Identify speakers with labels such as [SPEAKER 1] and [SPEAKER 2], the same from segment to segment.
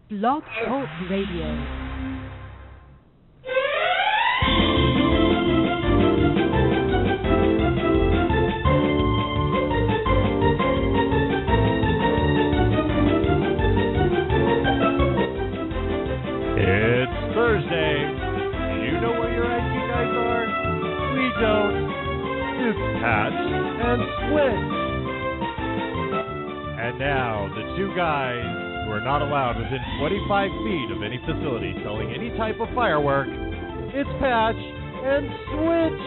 [SPEAKER 1] Blog Talk Radio.
[SPEAKER 2] It's Thursday. You know where you're at, you guys are? We don't. It's Patch and Switch. And now, the two guys who are not allowed within 25 feet of any facility selling any type of firework, it's Patch and Switch.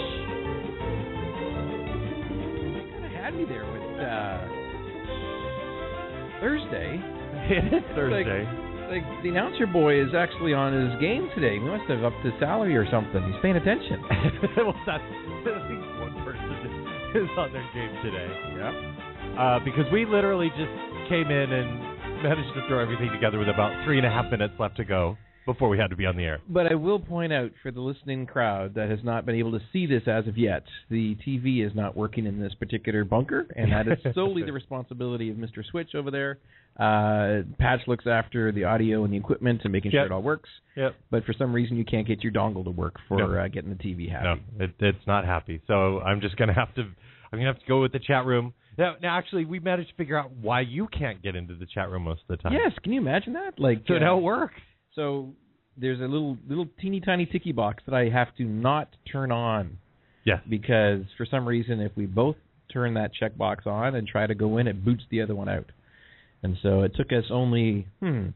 [SPEAKER 3] You kind of had me there with Thursday.
[SPEAKER 2] It is Thursday.
[SPEAKER 3] Like the announcer boy is actually on his game today. We must have upped his salary or something. He's paying attention.
[SPEAKER 2] Well, that's at least one person is on their game today.
[SPEAKER 3] Yeah.
[SPEAKER 2] Because we literally just came in and managed to throw everything together with about 3.5 minutes left to go before we had to be on the air.
[SPEAKER 3] But I will point out for the listening crowd that has not been able to see this as of yet, the TV is not working in this particular bunker, and that is solely the responsibility of Mr. Switch over there. Patch looks after the audio and the equipment and making sure it all works.
[SPEAKER 2] Yep.
[SPEAKER 3] But for some reason, you can't get your dongle to work for getting the TV happy.
[SPEAKER 2] No, it's not happy. So I'm just going to have to go with the chat room. Now, actually, we managed to figure out why you can't get into the chat room most of the time.
[SPEAKER 3] Yes, can you imagine that?
[SPEAKER 2] So now it works.
[SPEAKER 3] So there's a little teeny tiny ticky box that I have to not turn on.
[SPEAKER 2] Yes.
[SPEAKER 3] Because for some reason, if we both turn that checkbox on and try to go in, it boots the other one out. And so it took us only,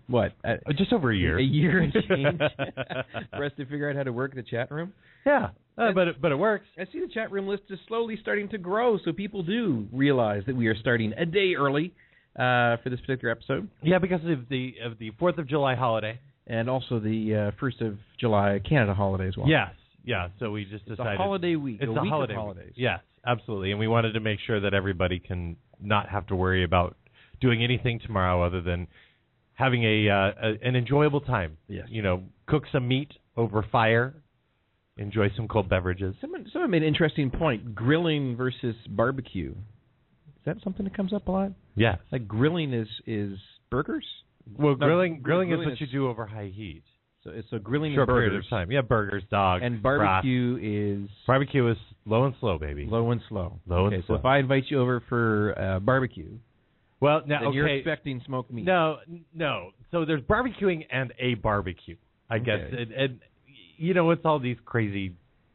[SPEAKER 2] just over a year.
[SPEAKER 3] A year and change for us to figure out how to work the chat room.
[SPEAKER 2] Yeah, but it works.
[SPEAKER 3] I see the chat room list is slowly starting to grow, so people do realize that we are starting a day early for this particular episode.
[SPEAKER 2] Yeah, because of the 4th of July holiday.
[SPEAKER 3] And also the 1st of July Canada holiday as well.
[SPEAKER 2] Yes, yeah. So we just decided
[SPEAKER 3] it's a holiday week.
[SPEAKER 2] It's
[SPEAKER 3] a week
[SPEAKER 2] holiday
[SPEAKER 3] of holidays.
[SPEAKER 2] Yes, absolutely. And we wanted to make sure that everybody can not have to worry about doing anything tomorrow other than having an enjoyable time.
[SPEAKER 3] Yes.
[SPEAKER 2] You know, cook some meat over fire, enjoy some cold beverages.
[SPEAKER 3] Someone made an interesting point: grilling versus barbecue. Is that something that comes up a lot?
[SPEAKER 2] Yes.
[SPEAKER 3] Like grilling is burgers.
[SPEAKER 2] Well, grilling is what you do over high heat.
[SPEAKER 3] So grilling
[SPEAKER 2] short
[SPEAKER 3] is burgers.
[SPEAKER 2] period of time. Yeah, burgers, dogs,
[SPEAKER 3] and barbecue is
[SPEAKER 2] barbecue is low and slow, baby.
[SPEAKER 3] Low and slow.
[SPEAKER 2] And slow.
[SPEAKER 3] So if I invite you over for barbecue,
[SPEAKER 2] well, now
[SPEAKER 3] then you're expecting smoked meat.
[SPEAKER 2] No. So there's barbecuing and a barbecue, I guess. And you know, it's all these crazy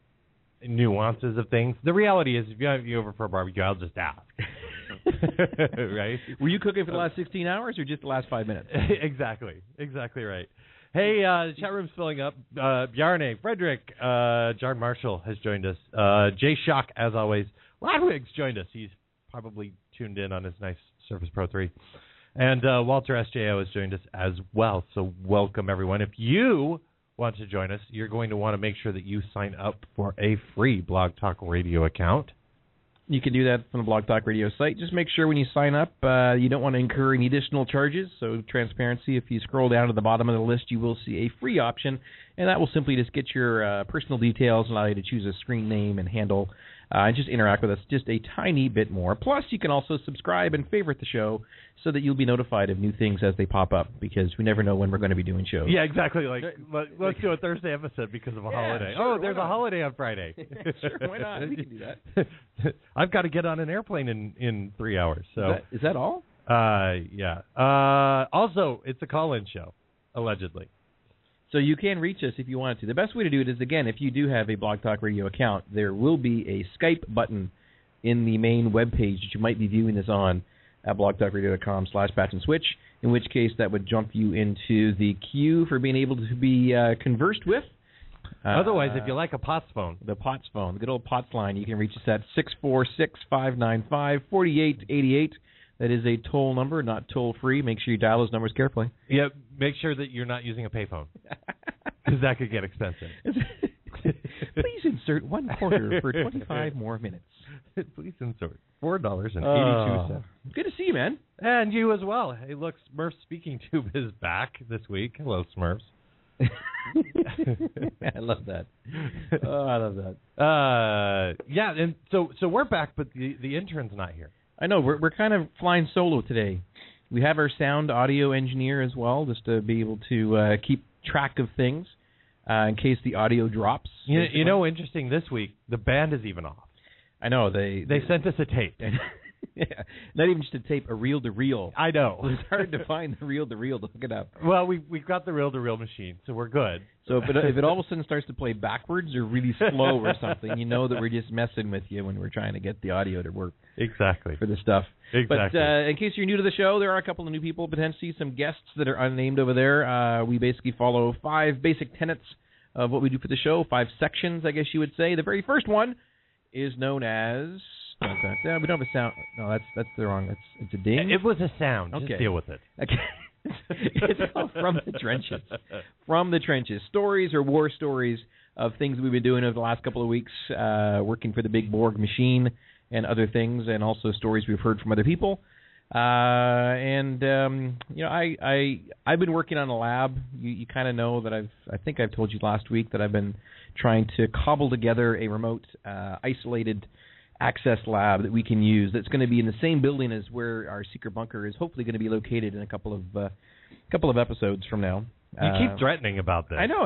[SPEAKER 2] nuances of things. The reality is, if you have you over for a barbecue, I'll just ask. Right?
[SPEAKER 3] Were you cooking for the last 16 hours or just the last 5 minutes?
[SPEAKER 2] Exactly right. Hey, the chat room's filling up. Bjarne, Frederick, John Marshall has joined us. Jay Shock, as always. Ludwig's joined us. He's probably tuned in on his nice Surface Pro 3. And Walter SJO has joined us as well. So welcome, everyone. If you want to join us, you're going to want to make sure that you sign up for a free Blog Talk Radio account.
[SPEAKER 3] You can do that from the Blog Talk Radio site. Just make sure when you sign up, you don't want to incur any additional charges. So transparency, if you scroll down to the bottom of the list, you will see a free option, and that will simply just get your personal details and allow you to choose a screen name and handle and just interact with us just a tiny bit more. Plus, you can also subscribe and favorite the show so that you'll be notified of new things as they pop up, because we never know when we're going to be doing shows.
[SPEAKER 2] Yeah, exactly. Like, let's do a Thursday episode because of a holiday.
[SPEAKER 3] Sure,
[SPEAKER 2] there's a holiday on Friday.
[SPEAKER 3] Sure, why not? We can do that.
[SPEAKER 2] I've got to get on an airplane in 3 hours. So
[SPEAKER 3] is that all?
[SPEAKER 2] Yeah. Also, it's a call-in show, allegedly.
[SPEAKER 3] So you can reach us if you wanted to. The best way to do it is, again, if you do have a Blog Talk Radio account, there will be a Skype button in the main webpage that you might be viewing this on at blogtalkradio.com/patchandswitch, in which case that would jump you into the queue for being able to be conversed with.
[SPEAKER 2] Otherwise, if you like a POTS phone.
[SPEAKER 3] The POTS phone, the good old POTS line, you can reach us at 646-595-4888. That is a toll number, not toll-free. Make sure you dial those numbers carefully.
[SPEAKER 2] Yeah, make sure that you're not using a payphone, because that could get expensive.
[SPEAKER 3] Please insert 1 quarter for 25 more minutes.
[SPEAKER 2] Please insert $4.82.
[SPEAKER 3] Good to see you, man.
[SPEAKER 2] And you as well. Hey, look, Smurf's speaking tube is back this week. Hello, Smurfs.
[SPEAKER 3] I love that. Oh, I love that.
[SPEAKER 2] Yeah, and so we're back, but the intern's not here.
[SPEAKER 3] I know we're kind of flying solo today. We have our sound audio engineer as well, just to be able to keep track of things in case the audio drops.
[SPEAKER 2] You know, interesting this week, the band is even off.
[SPEAKER 3] I know. They
[SPEAKER 2] sent us a tape.
[SPEAKER 3] Yeah, not even just a tape, a reel-to-reel.
[SPEAKER 2] I know.
[SPEAKER 3] It's hard to find the reel-to-reel to hook it up.
[SPEAKER 2] Well, we've got the reel-to-reel machine, so we're good.
[SPEAKER 3] So if it all of a sudden starts to play backwards or really slow or something, you know that we're just messing with you when we're trying to get the audio to work.
[SPEAKER 2] Exactly.
[SPEAKER 3] For the stuff.
[SPEAKER 2] Exactly.
[SPEAKER 3] But in case you're new to the show, there are a couple of new people, potentially some guests that are unnamed over there. We basically follow 5 basic tenets of what we do for the show, 5 sections, I guess you would say. The very first one is known as... Yeah, we don't have a sound. No, that's the wrong. It's a ding.
[SPEAKER 2] It was a sound.
[SPEAKER 3] Okay.
[SPEAKER 2] Just deal with it.
[SPEAKER 3] Okay. It's all from the trenches. From the trenches. Stories or war stories of things we've been doing over the last couple of weeks, working for the Big Borg machine and other things, and also stories we've heard from other people. You know, I've been working on a lab. You kind of know that I think I've told you last week that I've been trying to cobble together a remote, isolated access lab that we can use that's going to be in the same building as where our secret bunker is hopefully going to be located in a couple of episodes from now.
[SPEAKER 2] You keep threatening about this.
[SPEAKER 3] I know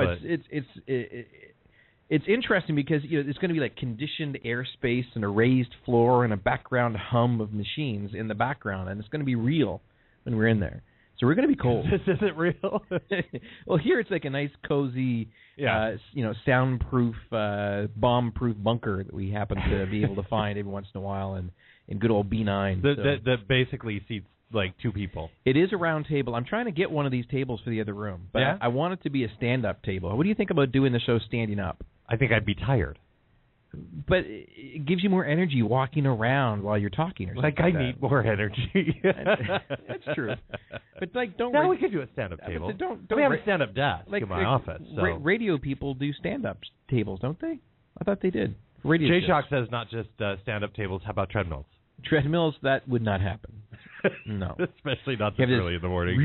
[SPEAKER 3] it's interesting because it's going to be like conditioned airspace and a raised floor and a background hum of machines in the background, and it's going to be real when we're in there. So we're going to be cold.
[SPEAKER 2] This isn't real.
[SPEAKER 3] Well, here it's like a nice, cozy, soundproof, bomb-proof bunker that we happen to be able to find every once in a while in good old B9.
[SPEAKER 2] That basically seats like 2 people.
[SPEAKER 3] It is a round table. I'm trying to get one of these tables for the other room, but I want it to be a stand-up table. What do you think about doing the show standing up?
[SPEAKER 2] I think I'd be tired.
[SPEAKER 3] But it gives you more energy walking around while you're talking or something.
[SPEAKER 2] I need more energy.
[SPEAKER 3] That's true. But don't.
[SPEAKER 2] Now we could do a stand-up table. We have a stand-up desk in my office. So.
[SPEAKER 3] Radio people do stand-up tables, don't they? I thought they did. Radio.
[SPEAKER 2] J-Shock says not just stand-up tables. How about treadmills?
[SPEAKER 3] Treadmills, that would not happen. No.
[SPEAKER 2] Especially not this early in the morning.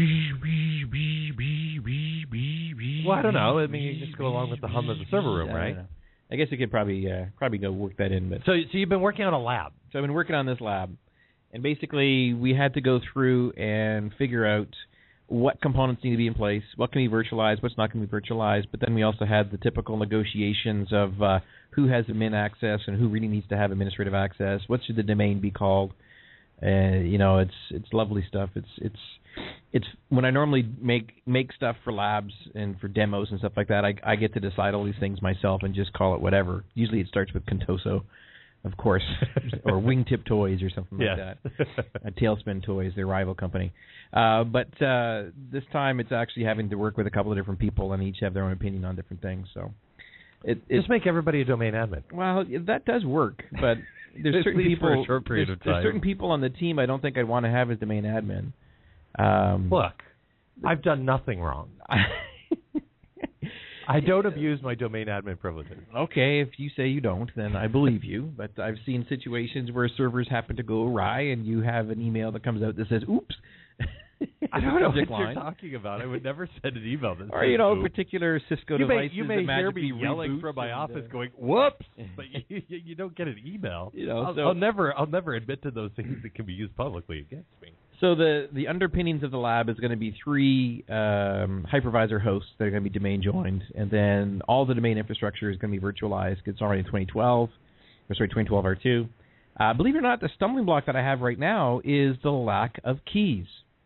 [SPEAKER 2] Well, I don't know. I mean, you just go along with the hum of the server room, right?
[SPEAKER 3] I guess you could probably go work that in. But
[SPEAKER 2] so you've been working on a lab.
[SPEAKER 3] So I've been working on this lab, and basically we had to go through and figure out what components need to be in place, what can be virtualized, what's not going to be virtualized. But then we also had the typical negotiations of who has admin access and who really needs to have administrative access. What should the domain be called? It's lovely stuff. It's when I normally make stuff for labs and for demos and stuff like that, I get to decide all these things myself and just call it whatever. Usually it starts with Contoso, of course, or Wingtip Toys or something like that. Tailspin Toys, their rival company. But this time it's actually having to work with a couple of different people and each have their own opinion on different things. So
[SPEAKER 2] just make everybody a domain admin.
[SPEAKER 3] Well, that does work, but there's certain people
[SPEAKER 2] for a short period of time.
[SPEAKER 3] There's certain people on the team I don't think I'd want to have as domain admin.
[SPEAKER 2] Look, I've done nothing wrong. I don't abuse my domain admin privileges.
[SPEAKER 3] Okay, if you say you don't, then I believe you. But I've seen situations where servers happen to go awry and you have an email that comes out that says, oops.
[SPEAKER 2] I don't know what you're talking about. I would never send an email that says,
[SPEAKER 3] or, particular Cisco devices.
[SPEAKER 2] You may hear me yelling from my office going, whoops, but you don't get an email. I'll never admit to those things that can be used publicly against me.
[SPEAKER 3] So the underpinnings of the lab is going to be 3 hypervisor hosts that are going to be domain joined, and then all the domain infrastructure is going to be virtualized. It's already in 2012 R2. Believe it or not, the stumbling block that I have right now is the lack of keys.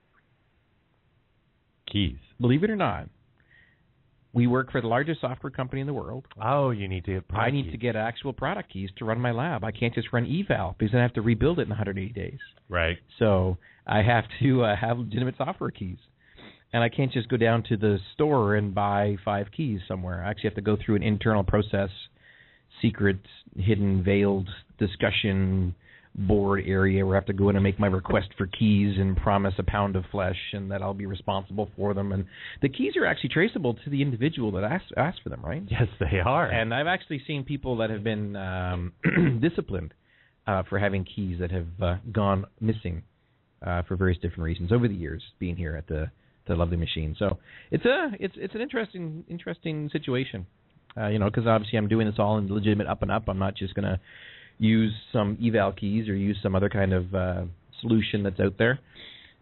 [SPEAKER 2] Keys.
[SPEAKER 3] Believe it or not, we work for the largest software company in the world.
[SPEAKER 2] Oh, you need to get product keys.
[SPEAKER 3] To get actual product keys to run my lab. I can't just run eval because then I have to rebuild it in 180 days.
[SPEAKER 2] Right.
[SPEAKER 3] So I have to have legitimate software keys. And I can't just go down to the store and buy 5 keys somewhere. I actually have to go through an internal process, secret, hidden, veiled discussion board area where I have to go in and make my request for keys and promise a pound of flesh and that I'll be responsible for them. And the keys are actually traceable to the individual that asked for them, right?
[SPEAKER 2] Yes, they are.
[SPEAKER 3] And I've actually seen people that have been disciplined for having keys that have gone missing for various different reasons over the years being here at the lovely machine. So it's an interesting situation, because obviously I'm doing this all in legitimate up and up. I'm not just going to use some eval keys or use some other kind of solution that's out there.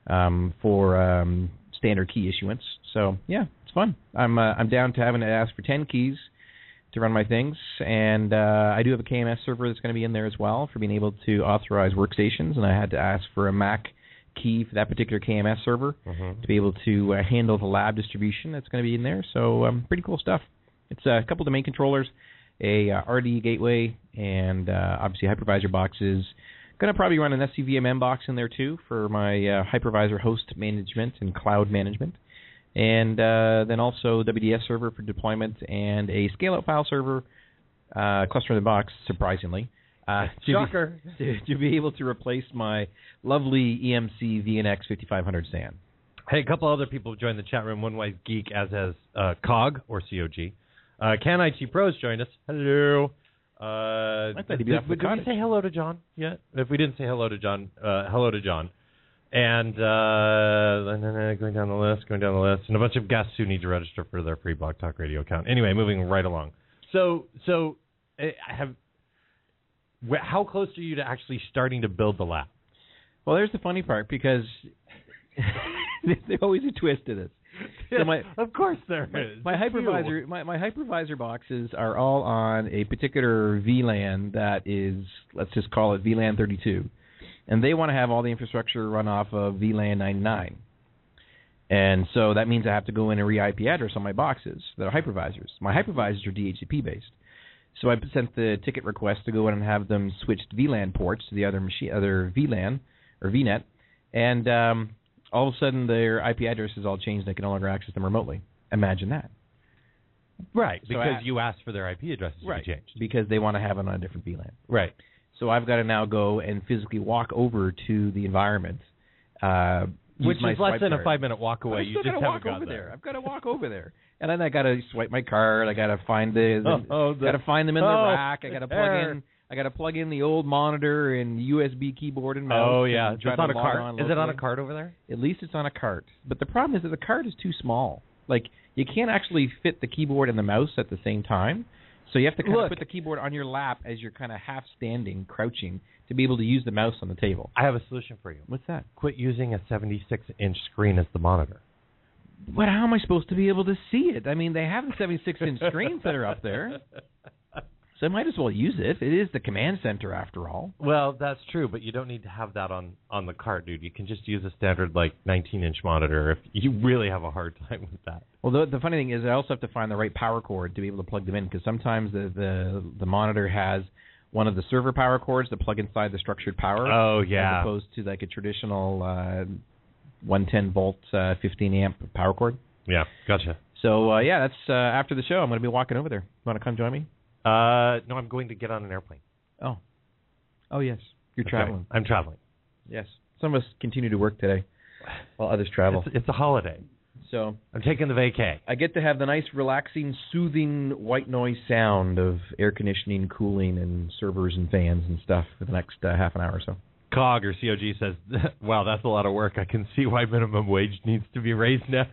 [SPEAKER 3] for standard key issuance. So yeah, it's fun. I'm down to having to ask for 10 keys to run my things, and I do have a KMS server that's going to be in there as well for being able to authorize workstations, and I had to ask for a Mac key for that particular KMS server to be able to handle the lab distribution that's going to be in there. So pretty cool stuff. It's a couple domain controllers, a RD gateway, and obviously hypervisor boxes. Going to probably run an SCVMM box in there too for my hypervisor host management and cloud management. And then also WDS server for deployment and a scale-out file server, cluster in the box, surprisingly.
[SPEAKER 2] Shocker.
[SPEAKER 3] To be able to replace my lovely EMC VNX 5500 SAN.
[SPEAKER 2] Hey, a couple other people have joined the chat room. One Wise Geek, as has COG, or COG. Can IT Pros joined us. Hello.
[SPEAKER 3] I thought he'd be off the
[SPEAKER 2] did we say hello to John yet? If we didn't say hello to John, hello to John. And going down the list, and a bunch of guests who need to register for their free Blog Talk Radio account. Anyway, moving right along. So how close are you to actually starting to build the lab?
[SPEAKER 3] Well, there's the funny part, because there's always a twist to this. So
[SPEAKER 2] of course there is.
[SPEAKER 3] My hypervisor boxes are all on a particular VLAN that is, let's just call it VLAN 32. And they want to have all the infrastructure run off of VLAN 99. And so that means I have to go in and re-IP address on my boxes that are hypervisors. My hypervisors are DHCP-based. So I sent the ticket request to go in and have them switched VLAN ports to the other VLAN or VNet. And all of a sudden their IP address is all changed and I can no longer access them remotely. Imagine that.
[SPEAKER 2] Right, because you asked for their IP addresses to be changed.
[SPEAKER 3] Because they want to have it on a different VLAN.
[SPEAKER 2] Right.
[SPEAKER 3] So I've got to now go and physically walk over to the environment.
[SPEAKER 2] Which is less than a 5-minute walk away. You just haven't
[SPEAKER 3] got there. I've got to walk over there. And then I got to swipe my card. I got to find got to find them in the rack. I got to plug in the old monitor and USB keyboard and mouse.
[SPEAKER 2] Oh yeah,
[SPEAKER 3] it's
[SPEAKER 2] on a cart. Is it on a cart over there?
[SPEAKER 3] At least it's on a cart. But the problem is that the cart is too small. Like, you can't actually fit the keyboard and the mouse at the same time. So you have to kind of put the keyboard on your lap as you're kind of half standing, crouching, to be able to use the mouse on the table.
[SPEAKER 2] I have a solution for you.
[SPEAKER 3] What's that?
[SPEAKER 2] Quit using a 76-inch screen as the monitor.
[SPEAKER 3] But how am I supposed to be able to see it? I mean, they have the 76-inch screens that are up there. So I might as well use it. It is the command center, after all.
[SPEAKER 2] Well, that's true, but you don't need to have that on the cart, dude. You can just use a standard, 19-inch monitor if you really have a hard time with that.
[SPEAKER 3] Well, the funny thing is I also have to find the right power cord to be able to plug them in, because sometimes the monitor has one of the server power cords that plug inside the structured power.
[SPEAKER 2] Oh, yeah.
[SPEAKER 3] As opposed to a traditional 110-volt, 15-amp power cord.
[SPEAKER 2] Yeah, gotcha.
[SPEAKER 3] So, that's after the show. I'm going to be walking over there. You want to come join me?
[SPEAKER 2] No, I'm going to get on an airplane.
[SPEAKER 3] Oh, yes. You're traveling.
[SPEAKER 2] I'm traveling.
[SPEAKER 3] Yes. Some of us continue to work today while others travel.
[SPEAKER 2] It's a holiday.
[SPEAKER 3] So
[SPEAKER 2] I'm taking the vacay.
[SPEAKER 3] I get to have the nice, relaxing, soothing white noise sound of air conditioning, cooling, and servers and fans and stuff for the next half an hour or so.
[SPEAKER 2] COG or COG says, wow, that's a lot of work. I can see why minimum wage needs to be raised now.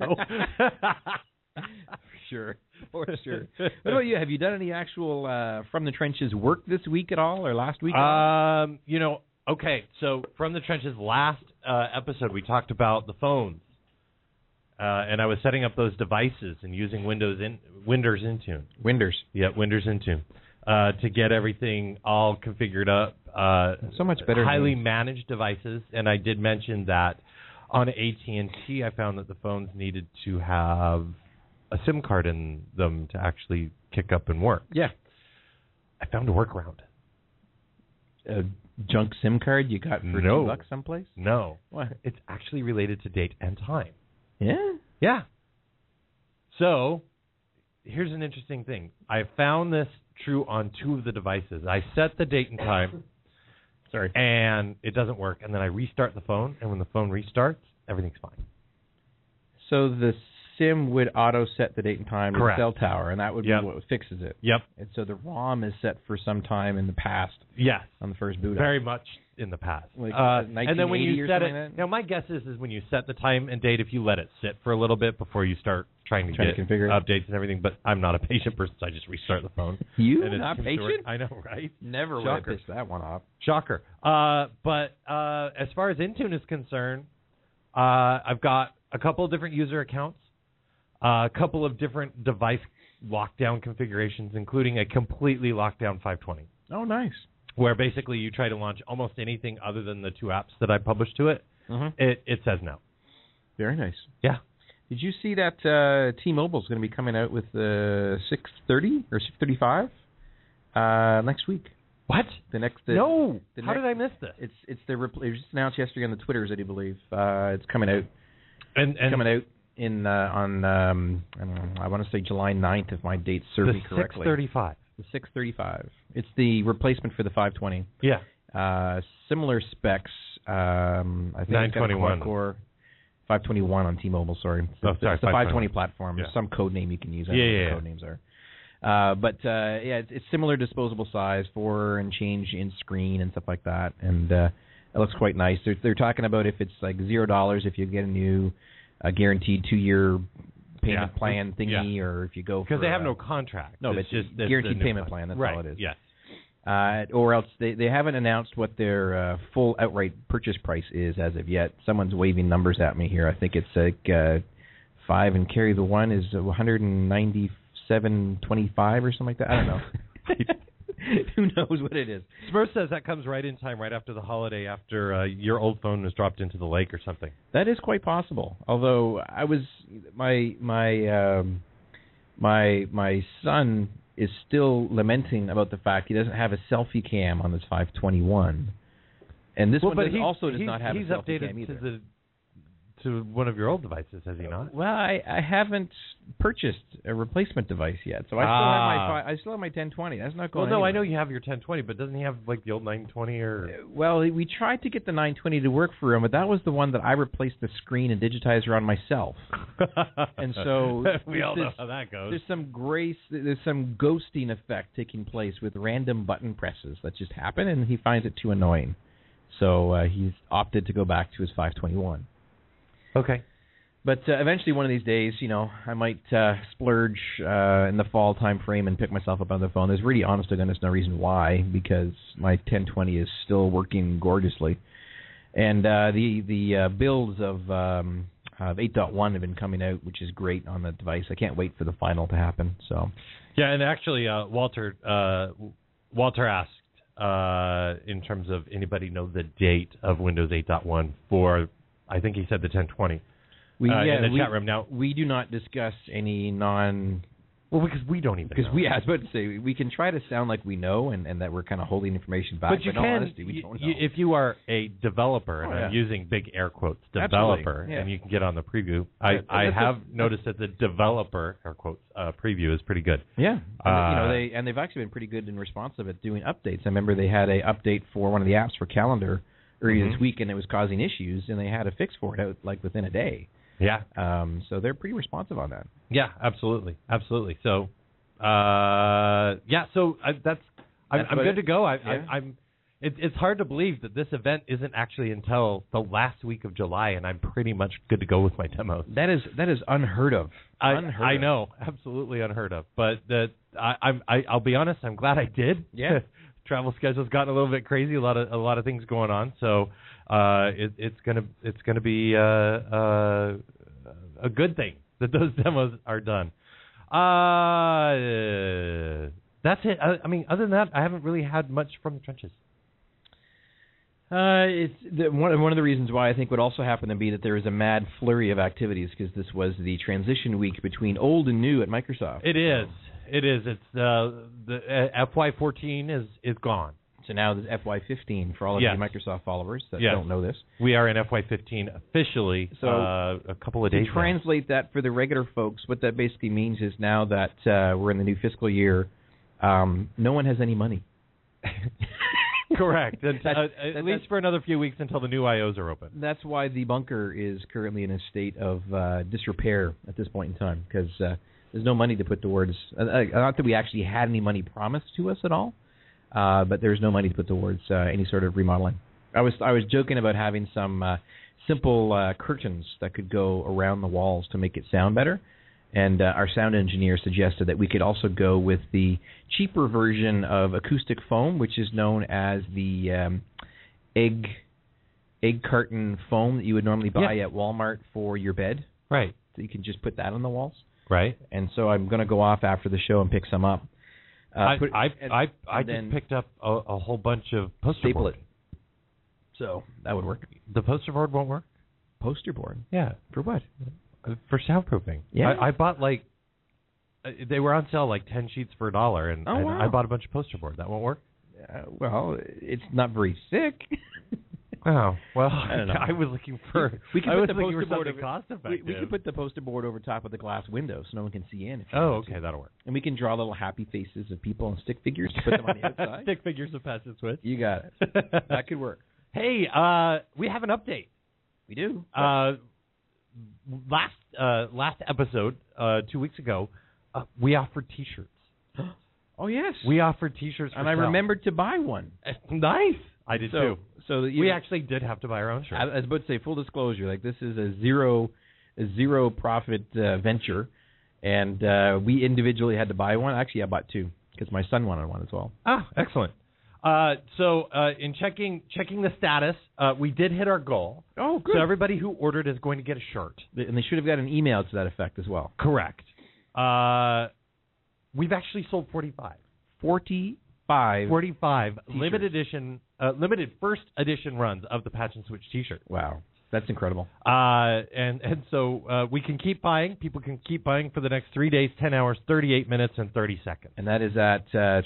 [SPEAKER 3] For sure. What about you? Have you done any actual From the Trenches work this week at all, or last week?
[SPEAKER 2] Okay, so From the Trenches last episode, we talked about the phones. And I was setting up those devices and using Windows Intune. Yeah, Windows Intune. To get everything all configured up.
[SPEAKER 3] So much better.
[SPEAKER 2] Highly managed devices. And I did mention that on AT&T, I found that the phones needed to have a SIM card in them to actually kick up and work.
[SPEAKER 3] Yeah.
[SPEAKER 2] I found a workaround.
[SPEAKER 3] A junk SIM card you got for $2 someplace?
[SPEAKER 2] No.
[SPEAKER 3] What?
[SPEAKER 2] It's actually related to date and time.
[SPEAKER 3] Yeah?
[SPEAKER 2] Yeah. So, here's an interesting thing. I found this true on 2 of the devices. I set the date and time, and it doesn't work. And then I restart the phone, and when the phone restarts, everything's fine.
[SPEAKER 3] So the SIM would auto-set the date and time to the cell tower, and that would be what fixes it.
[SPEAKER 2] Yep.
[SPEAKER 3] And so the ROM is set for some time in the past.
[SPEAKER 2] Yes.
[SPEAKER 3] On the first boot up.
[SPEAKER 2] Very much in the past.
[SPEAKER 3] Like
[SPEAKER 2] and then when you set it,
[SPEAKER 3] like
[SPEAKER 2] now my guess is when you set the time and date, if you let it sit for a little bit before you start trying to
[SPEAKER 3] configure
[SPEAKER 2] updates and everything, but I'm not a patient person, so I just restart the phone.
[SPEAKER 3] You
[SPEAKER 2] and
[SPEAKER 3] not patient?
[SPEAKER 2] I know, right?
[SPEAKER 3] Never would have pissed that one off.
[SPEAKER 2] Shocker. But as far as Intune is concerned, I've got a couple of different user accounts, a couple of different device lockdown configurations, including a completely locked down 520.
[SPEAKER 3] Oh, nice.
[SPEAKER 2] Where basically you try to launch almost anything other than the 2 apps that I published to it, it says no.
[SPEAKER 3] Very nice.
[SPEAKER 2] Yeah.
[SPEAKER 3] Did you see that T-Mobile's going to be coming out with the 630 or 635 next week?
[SPEAKER 2] What?
[SPEAKER 3] No.
[SPEAKER 2] How did I miss this?
[SPEAKER 3] It was just announced yesterday on the Twitters, I do believe. It's coming out.
[SPEAKER 2] And
[SPEAKER 3] coming out in on I want to say July 9th, if my dates serve me correctly.
[SPEAKER 2] The 635.
[SPEAKER 3] The 635. It's the replacement for the 520.
[SPEAKER 2] Yeah.
[SPEAKER 3] Similar specs. I think
[SPEAKER 2] 921.
[SPEAKER 3] Core 521 on T-Mobile. Sorry.
[SPEAKER 2] Sorry.
[SPEAKER 3] It's the 520 platform.
[SPEAKER 2] Yeah.
[SPEAKER 3] There's some code name you can use. I
[SPEAKER 2] don't
[SPEAKER 3] know
[SPEAKER 2] what
[SPEAKER 3] the code names are. But it's similar disposable size, 4 and change in screen and stuff like that, and it looks quite nice. They're talking about if it's like $0 if you get a new guaranteed 2-year payment plan thingy, or if you go
[SPEAKER 2] because they have no contract.
[SPEAKER 3] No, it's just guaranteed payment plan. That's all it is.
[SPEAKER 2] Yes.
[SPEAKER 3] Or else they haven't announced what their full outright purchase price is as of yet. Someone's waving numbers at me here. I think it's like 5 and carry the 1 is 197.25 or something like that. I don't know. Who knows what it is?
[SPEAKER 2] Smurf says that comes right in time, right after the holiday, after your old phone was dropped into the lake or something.
[SPEAKER 3] That is quite possible. Although I was my son is still lamenting about the fact he doesn't have a selfie cam on his 521, and this one does not have a selfie cam either. To one of your old devices, has he not? Well, I haven't purchased a replacement device yet, so I still have my 1020. That's not going.
[SPEAKER 2] Well, no,
[SPEAKER 3] anywhere.
[SPEAKER 2] I know you have your 1020, but doesn't he have like the old 920 or?
[SPEAKER 3] Well, we tried to get the 920 to work for him, but that was the one that I replaced the screen and digitizer on myself. And so
[SPEAKER 2] we all know how that goes.
[SPEAKER 3] There's some ghosting effect taking place with random button presses that just happen, and he finds it too annoying. So he's opted to go back to his 521.
[SPEAKER 2] Okay.
[SPEAKER 3] But eventually one of these days, I might splurge in the fall time frame and pick myself up on the phone. There's really, honest to goodness, no reason why, because my 1020 is still working gorgeously. And the builds of 8.1 have been coming out, which is great on the device. I can't wait for the final to happen. So. Yeah,
[SPEAKER 2] and actually, Walter asked in terms of anybody know the date of Windows 8.1 for. I think he said the 1020 in the chat room. Now
[SPEAKER 3] we do not discuss any
[SPEAKER 2] because we don't even know.
[SPEAKER 3] Because I was about to say, we can try to sound like we know and that we're kind of holding information back, but in all honesty, we don't know.
[SPEAKER 2] If you are a developer, and I'm using big air quotes, developer, and you can get on the preview, I have noticed that the developer, air quotes, preview is pretty good.
[SPEAKER 3] Yeah. And they've actually been pretty good and responsive at doing updates. I remember they had a update for one of the apps for Calendar earlier this week, and it was causing issues, and they had a fix for it out like within a day.
[SPEAKER 2] Yeah.
[SPEAKER 3] So they're pretty responsive on that.
[SPEAKER 2] Yeah, absolutely. So, So I'm good to go. It's hard to believe that this event isn't actually until the last week of July, and I'm pretty much good to go with my demos.
[SPEAKER 3] That is unheard of.
[SPEAKER 2] I know, absolutely unheard of. But I'll be honest, I'm glad I did.
[SPEAKER 3] Yeah.
[SPEAKER 2] Travel schedule's gotten a little bit crazy. A lot of things going on. So it's gonna be a good thing that those demos are done. That's it. I mean, other than that, I haven't really had much from the trenches.
[SPEAKER 3] One of the reasons why I think would also happen to be that there is a mad flurry of activities because this was the transition week between old and new at Microsoft.
[SPEAKER 2] It is. It's the FY14 is gone.
[SPEAKER 3] So now there's FY15 for all of you Microsoft followers that don't know this.
[SPEAKER 2] We are in FY15 officially. So a couple of days.
[SPEAKER 3] To translate that for the regular folks, what that basically means is now that we're in the new fiscal year, no one has any money.
[SPEAKER 2] Correct. At least for another few weeks until the new IOs are open.
[SPEAKER 3] That's why the bunker is currently in a state of disrepair at this point in time, because there's no money to put towards. Not that we actually had any money promised to us at all, but there's no money to put towards any sort of remodeling. I was joking about having some simple curtains that could go around the walls to make it sound better. And our sound engineer suggested that we could also go with the cheaper version of acoustic foam, which is known as the egg egg carton foam that you would normally buy at Walmart for your bed.
[SPEAKER 2] Right.
[SPEAKER 3] So you can just put that on the walls.
[SPEAKER 2] Right.
[SPEAKER 3] And so I'm going to go off after the show and pick some up.
[SPEAKER 2] I just picked up a whole bunch of poster
[SPEAKER 3] staple
[SPEAKER 2] board.
[SPEAKER 3] it. So that would work.
[SPEAKER 2] The poster board won't work?
[SPEAKER 3] Poster board?
[SPEAKER 2] Yeah.
[SPEAKER 3] For what?
[SPEAKER 2] For soundproofing.
[SPEAKER 3] Yeah.
[SPEAKER 2] I bought they were on sale 10 sheets for $1, and
[SPEAKER 3] wow.
[SPEAKER 2] I bought a bunch of poster board. That won't work?
[SPEAKER 3] Well, it's not very thick.
[SPEAKER 2] Oh, well,
[SPEAKER 3] I don't know.
[SPEAKER 2] I was looking for.
[SPEAKER 3] We can
[SPEAKER 2] I
[SPEAKER 3] put
[SPEAKER 2] was
[SPEAKER 3] the
[SPEAKER 2] looking
[SPEAKER 3] poster
[SPEAKER 2] for
[SPEAKER 3] board
[SPEAKER 2] something cost-effective.
[SPEAKER 3] We can put the poster board over top of the glass window so no one can see in. If you
[SPEAKER 2] Oh,
[SPEAKER 3] want to.
[SPEAKER 2] okay, that'll work.
[SPEAKER 3] And we can draw little happy faces of people and stick figures to put them on the outside.
[SPEAKER 2] Stick figures of Patch and Switch.
[SPEAKER 3] You got it. That could work.
[SPEAKER 2] Hey, we have an update.
[SPEAKER 3] We do.
[SPEAKER 2] Last episode, 2 weeks ago, we offered T-shirts.
[SPEAKER 3] Oh yes,
[SPEAKER 2] We offered T-shirts,
[SPEAKER 3] and I remembered to buy one.
[SPEAKER 2] Nice. I did too.
[SPEAKER 3] So
[SPEAKER 2] We actually did have to buy our own shirt.
[SPEAKER 3] I was about to say full disclosure. This is a zero profit venture, and we individually had to buy one. Actually, I bought two because my son wanted one as well.
[SPEAKER 2] Ah, excellent. So in checking the status, we did hit our goal.
[SPEAKER 3] Oh, good.
[SPEAKER 2] So everybody who ordered is going to get a shirt.
[SPEAKER 3] And they should have got an email to that effect as well.
[SPEAKER 2] Correct. We've actually sold 45. 45 limited first edition runs of the Patch and Switch T-shirt.
[SPEAKER 3] Wow, that's incredible.
[SPEAKER 2] And so we can keep buying. People can keep buying for the next 3 days, 10 hours, 38 minutes, and 30 seconds.
[SPEAKER 3] And that is at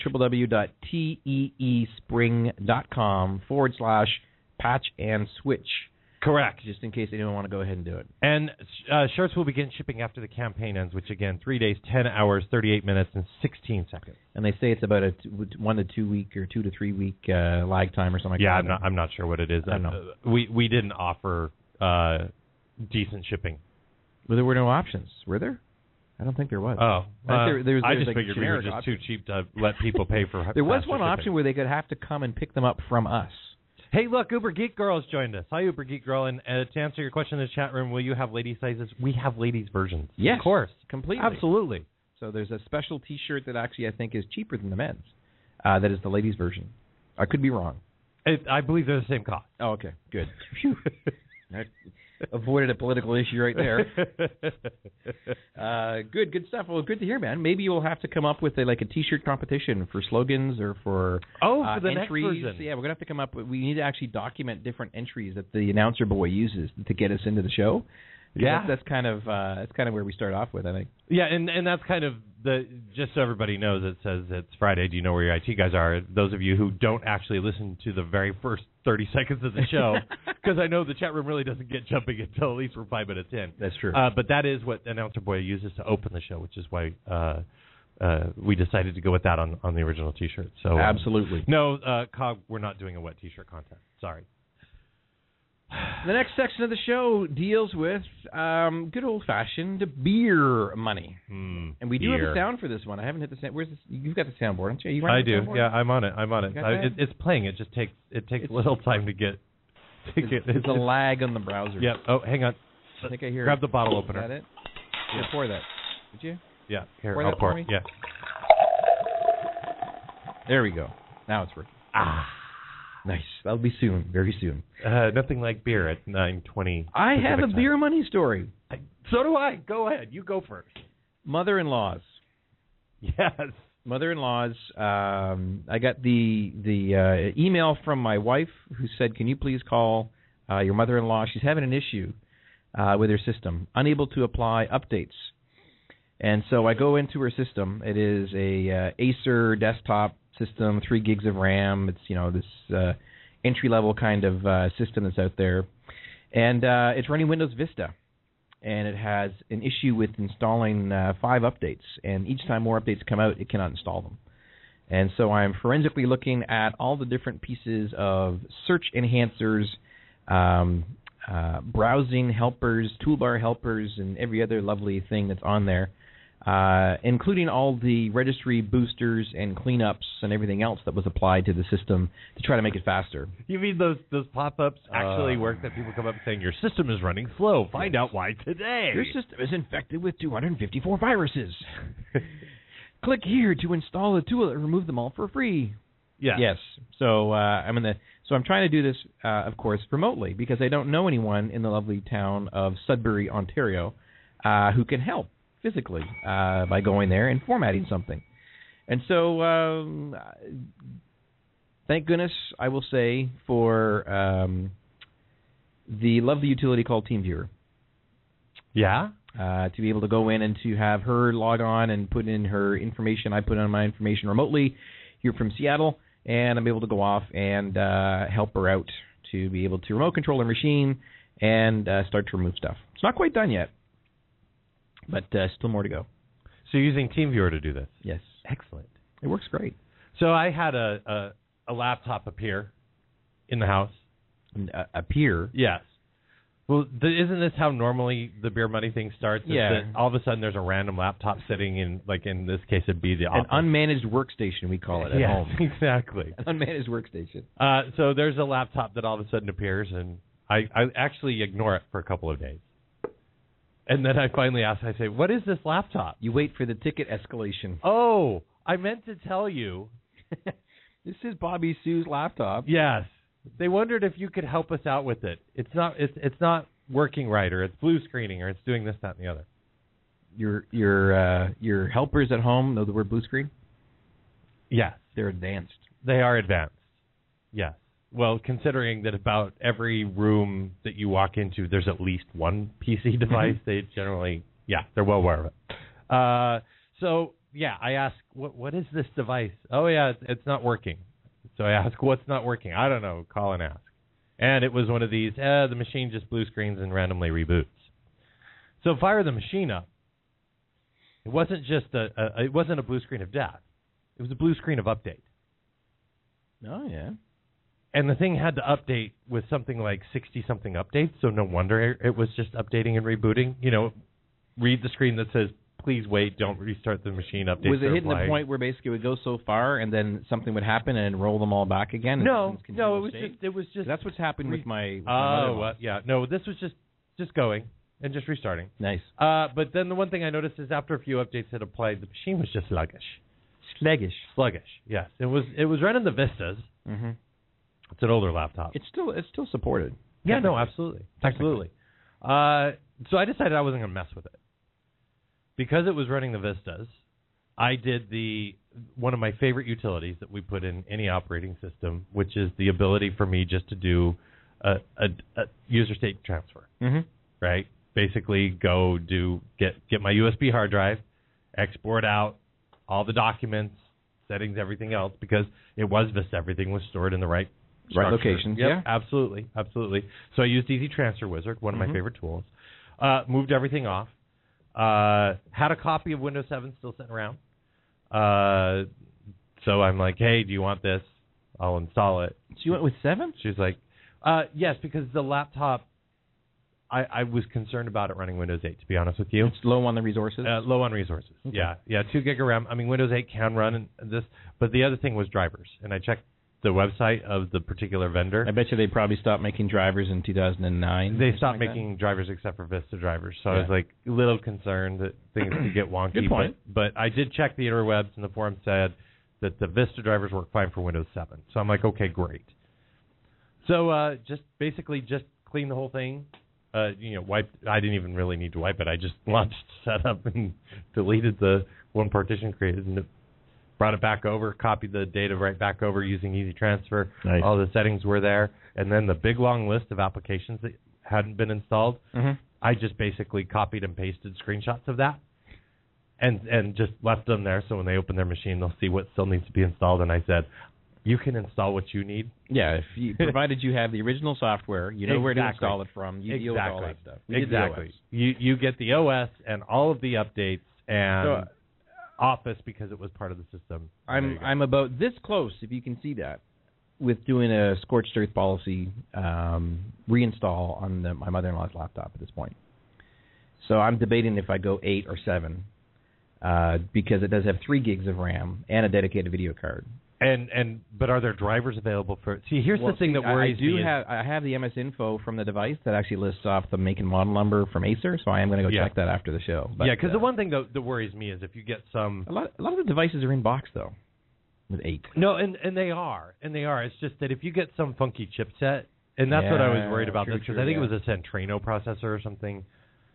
[SPEAKER 3] www.teespring.com/patch and switch.
[SPEAKER 2] Correct.
[SPEAKER 3] Just in case anyone want to go ahead and do it.
[SPEAKER 2] And shirts will begin shipping after the campaign ends, which again, 3 days, 10 hours, 38 minutes, and 16 seconds.
[SPEAKER 3] And they say it's about a 1 to 2 week or 2 to 3 week lag time or something like
[SPEAKER 2] yeah,
[SPEAKER 3] that.
[SPEAKER 2] I'm not sure what it is.
[SPEAKER 3] I don't know.
[SPEAKER 2] We didn't offer decent shipping.
[SPEAKER 3] Well, there were no options, were there? I don't think there was.
[SPEAKER 2] Oh,
[SPEAKER 3] I just
[SPEAKER 2] figured we were just too cheap to let people pay for.
[SPEAKER 3] There was one
[SPEAKER 2] shipping.
[SPEAKER 3] option where they could have to come and pick them up from us.
[SPEAKER 2] Hey, look, Uber Geek Girl has joined us. Hi, Uber Geek Girl. And to answer your question in the chat room, will you have lady sizes? We have ladies versions.
[SPEAKER 3] Yes,
[SPEAKER 2] of course,
[SPEAKER 3] completely,
[SPEAKER 2] absolutely.
[SPEAKER 3] So there's a special T-shirt that actually I think is cheaper than the men's. That is the ladies version. I could be wrong.
[SPEAKER 2] I believe they're the same cost.
[SPEAKER 3] Oh, okay, good. I avoided a political issue right there. Good stuff. Well, good to hear, man. Maybe you'll have to come up with a T-shirt competition for slogans or for
[SPEAKER 2] for the
[SPEAKER 3] entries.
[SPEAKER 2] next version.
[SPEAKER 3] Yeah, we're gonna have to come up with. We need to actually document different entries that the announcer boy uses to get us into the show.
[SPEAKER 2] Yeah,
[SPEAKER 3] that's kind of where we start off with, I think.
[SPEAKER 2] Yeah, and that's kind of just so everybody knows. It says it's Friday. Do you know where your IT guys are? Those of you who don't actually listen to the very first 30 seconds of the show, because I know the chat room really doesn't get jumping until at least we're 5 minutes in.
[SPEAKER 3] That's true.
[SPEAKER 2] But that is what Announcer Boy uses to open the show, which is why we decided to go with that on the original T-shirt. So
[SPEAKER 3] absolutely.
[SPEAKER 2] No, Cog, we're not doing a wet T-shirt contest. Sorry.
[SPEAKER 3] The next section of the show deals with good old-fashioned beer money. And we do have a sound for this one. I haven't hit the sound. Where's this? You've got the soundboard, don't you?
[SPEAKER 2] I do. Yeah, I'm on it. It's playing. It just takes a little time to get.
[SPEAKER 3] It's a lag on the browser.
[SPEAKER 2] Yep. Oh, hang on.
[SPEAKER 3] I think I hear
[SPEAKER 2] Grab
[SPEAKER 3] it.
[SPEAKER 2] the bottle opener.
[SPEAKER 3] Is that it? Yeah, pour that. Did you?
[SPEAKER 2] Yeah. Here,
[SPEAKER 3] pour
[SPEAKER 2] I'll
[SPEAKER 3] that
[SPEAKER 2] pour
[SPEAKER 3] for
[SPEAKER 2] it.
[SPEAKER 3] me?
[SPEAKER 2] Yeah.
[SPEAKER 3] There we go. Now it's working. Nice. That'll be soon. Very soon.
[SPEAKER 2] Nothing like beer at 9:20.
[SPEAKER 3] I have a beer money story.
[SPEAKER 2] So do I. Go ahead. You go first.
[SPEAKER 3] Mother-in-laws.
[SPEAKER 2] Yes.
[SPEAKER 3] Mother-in-laws. I got the email from my wife who said, "Can you please call your mother-in-law? She's having an issue with her system, unable to apply updates." And so I go into her system. It is a Acer desktop system, 3 gigs of RAM. It's this entry-level kind of system that's out there, and it's running Windows Vista. And it has an issue with installing 5 updates. And each time more updates come out, it cannot install them. And so I'm forensically looking at all the different pieces of search enhancers, browsing helpers, toolbar helpers, and every other lovely thing that's on there, including all the registry boosters and cleanups and everything else that was applied to the system to try to make it faster.
[SPEAKER 2] You mean those pop-ups actually work, that people come up saying, your system is running slow. Find out why today.
[SPEAKER 3] Your system is infected with 254 viruses. Click here to install a tool and remove them all for free.
[SPEAKER 2] Yeah.
[SPEAKER 3] Yes. So I'm in the So I'm trying to do this, of course, remotely because I don't know anyone in the lovely town of Sudbury, Ontario, who can help physically by going there and formatting something. And so, thank goodness, I will say, for the lovely utility called TeamViewer.
[SPEAKER 2] Yeah?
[SPEAKER 3] To be able to go in and to have her log on and put in her information. I put in my information remotely here from Seattle, and I'm able to go off and help her out to be able to remote control her machine and start to remove stuff. It's not quite done yet, but still more to go.
[SPEAKER 2] So you're using TeamViewer to do this?
[SPEAKER 3] Yes.
[SPEAKER 2] Excellent.
[SPEAKER 3] It works great.
[SPEAKER 2] So I had a laptop appear in the house.
[SPEAKER 3] Appear?
[SPEAKER 2] Yes. Well, isn't this how normally the Beer Money thing starts?
[SPEAKER 3] Yeah.
[SPEAKER 2] That all of a sudden there's a random laptop sitting in, like in this case, it'd be the office.
[SPEAKER 3] An unmanaged workstation, we call it at home.
[SPEAKER 2] Exactly.
[SPEAKER 3] An unmanaged workstation.
[SPEAKER 2] So there's a laptop that all of a sudden appears, and I actually ignore it for a couple of days. And then I finally ask, I say, what is this laptop?
[SPEAKER 3] You wait for the ticket escalation.
[SPEAKER 2] Oh, I meant to tell you.
[SPEAKER 3] This is Bobby Sue's laptop.
[SPEAKER 2] Yes. They wondered if you could help us out with it. It's not working right, or it's blue screening, or it's doing this, that, and the other.
[SPEAKER 3] Your helpers at home know the word blue screen?
[SPEAKER 2] Yes.
[SPEAKER 3] They're advanced.
[SPEAKER 2] They are advanced. Yes. Well, considering that about every room that you walk into, there's at least one PC device, they generally, they're well aware of it. So, I ask, what is this device? Oh, yeah, it's not working. So I ask, what's not working? I don't know. Call and ask. And it was one of these, the machine just blue screens and randomly reboots. So fire the machine up. It wasn't just it wasn't a blue screen of death. It was a blue screen of update.
[SPEAKER 3] Oh, yeah.
[SPEAKER 2] And the thing had to update with something like 60-something updates, so no wonder it was just updating and rebooting. You know, read the screen that says, please wait, don't restart the machine, update.
[SPEAKER 3] Was it hitting the point where basically it would go so far and then something would happen and roll them all back again?
[SPEAKER 2] No, it was just.
[SPEAKER 3] That's what's happened with my
[SPEAKER 2] yeah. No, this was just going and just restarting.
[SPEAKER 3] Nice.
[SPEAKER 2] But then the one thing I noticed is after a few updates had applied, the machine was just sluggish. Sluggish, yes. It was running the Vistas.
[SPEAKER 3] Mm-hmm.
[SPEAKER 2] It's an older laptop.
[SPEAKER 3] It's still supported.
[SPEAKER 2] Yeah, no, absolutely. Absolutely. So I decided I wasn't going to mess with it. Because it was running the Vistas, I did one of my favorite utilities that we put in any operating system, which is the ability for me just to do a user state transfer.
[SPEAKER 3] Mm-hmm.
[SPEAKER 2] Right? Basically, get my USB hard drive, export out all the documents, settings, everything else, because it was Vista. Everything was stored in the right
[SPEAKER 3] locations.
[SPEAKER 2] Yep,
[SPEAKER 3] yeah,
[SPEAKER 2] absolutely. So I used Easy Transfer Wizard, one of my favorite tools. Moved everything off. Had a copy of Windows 7 still sitting around. So I'm like, hey, do you want this? I'll install it.
[SPEAKER 3] So you went with 7?
[SPEAKER 2] She's like, yes, because the laptop, I was concerned about it running Windows 8, to be honest with you.
[SPEAKER 3] It's low on the resources?
[SPEAKER 2] Low on resources, okay. Yeah, 2 gig of RAM. I mean, Windows 8 can run this, but the other thing was drivers. And I checked the website of the particular vendor.
[SPEAKER 3] I bet you they probably stopped making drivers in 2009.
[SPEAKER 2] They stopped making drivers except for Vista drivers. So I was like a little concerned that things could get wonky.
[SPEAKER 3] Good point.
[SPEAKER 2] But I did check the interwebs, and the forum said that the Vista drivers work fine for Windows 7. So I'm like, okay, great. So just clean the whole thing. Wiped. I didn't even really need to wipe it. I just launched setup and deleted the one partition created and brought it back over, copied the data right back over using Easy Transfer.
[SPEAKER 3] Nice.
[SPEAKER 2] All the settings were there. And then the big long list of applications that hadn't been installed, I just basically copied and pasted screenshots of that and just left them there so when they open their machine, they'll see what still needs to be installed. And I said, you can install what you need.
[SPEAKER 3] Yeah, provided you have the original software, you know where to install it from, you deal with all that stuff.
[SPEAKER 2] Exactly. You get the OS and all of the updates and Office because it was part of the system.
[SPEAKER 3] I'm about this close, if you can see that, with doing a scorched earth policy reinstall on my mother-in-law's laptop at this point. So I'm debating if I go 8 or 7 because it does have 3 gigs of RAM and a dedicated video card.
[SPEAKER 2] But are there drivers available for? See, here's the thing that worries me.
[SPEAKER 3] I have the MS info from the device that actually lists off the make and model number from Acer, so I am going to go check that after the show. But,
[SPEAKER 2] because the one thing that worries me is if you get some.
[SPEAKER 3] A lot of the devices are in box though. with 8.
[SPEAKER 2] No, and they are. It's just that if you get some funky chipset, and that's what I was worried about this, because I think it was a Centrino processor or something.